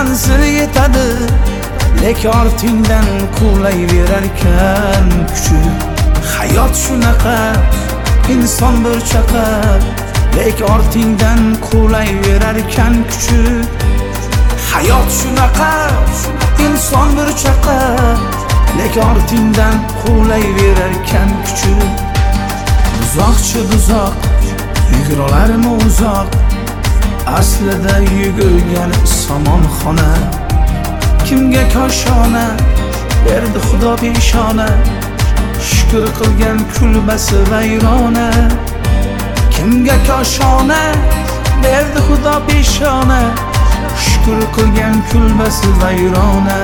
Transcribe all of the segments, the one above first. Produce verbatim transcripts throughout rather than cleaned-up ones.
manzil yetadi, lek ortingdan quvlayverarkan kuchi. Hayot shunaqa, inson bir chaqa, lek ortingdan quvlayverarkan kuchi. Hayot shunaqa, inson bir chaqa, lek ortingdan quvlayverarkan kuchi. Uzoqchi buzoq, yugurolarmi uzoq, aslida yugurgan somonxona. Kimga koshona berdi Xudo peshona, shukr qilgan kulbasi vayrona. Kimga koshona berdi Xudo peshona, shukr qilgan kulbasi vayrona.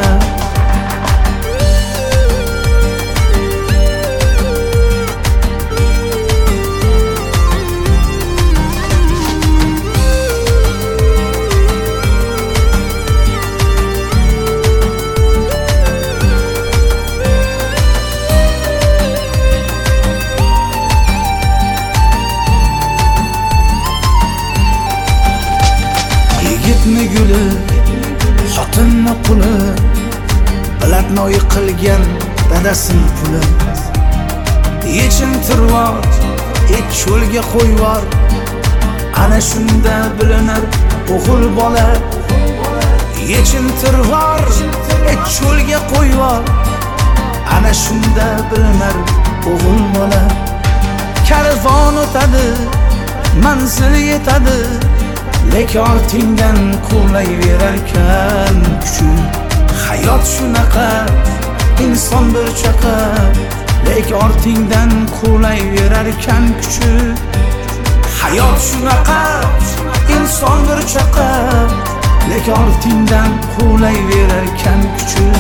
Yigitni guli, xotinni quli, bilatnoyi qilgan dadasin puli. Yechin turvor, et cho'lga qo'yvor, ana shunda bilinar o'g'il bola. Yechin turvor, et cho'lga qo'yvor, ana shunda bilinar o'g'il bola. Karvon o'tadi, manzil yetadi, lek ortingdan quvlayverarkan kuchi. Hayot shunaqa, inson bir chaqa, lek ortingdan quvlayverarkan kuchi. Hayot shunaqa, inson bir chaqa, lek ortingdan quvlayverarkan kuchi.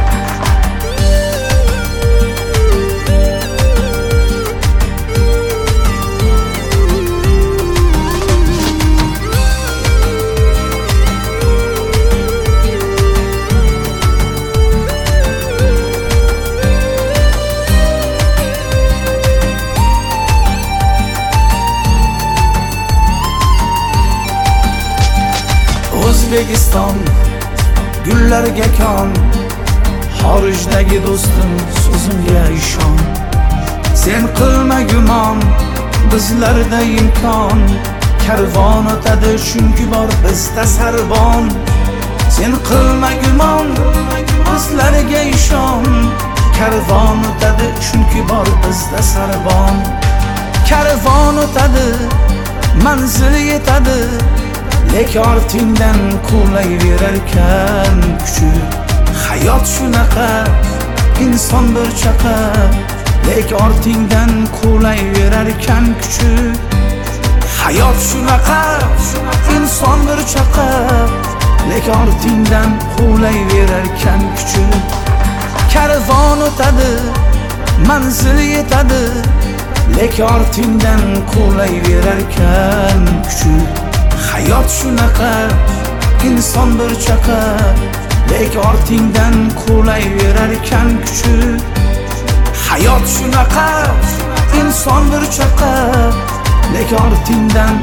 O'zbekiston gullarga kon, xorijdagi do'stim so'zimga ishon. Sen qilma gumon, bizlarda imkon, karvon o'tadi chunki bor bizda sarbon. Sen qilma gumon, bizlarga ishon, karvon o'tadi chunki bor bizda sarbon. Karvon o'tadi, manzil yetadi, lek ortingdan quvlayverarkan kuchi. Hayot shunaqa, inson bir chaqa, lek ortingdan quvlayverarkan kuchi. Hayot shunaqa, inson bir chaqa, lek ortingdan quvlayverarkan kuchi. Karvon o'tadi, manzil yetadi, lek ortingdan quvlayverarkan kuchi. Hayot shunaqa, inson bir chaqa, lek ortingdan quvlayverarkan kuchi. Hayot shunaqa, inson bir chaqa, lek ortingdan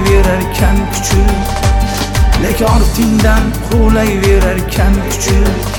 quvlayverarkan kuchi. Lek ortingdan quvlayverarkan kuchi.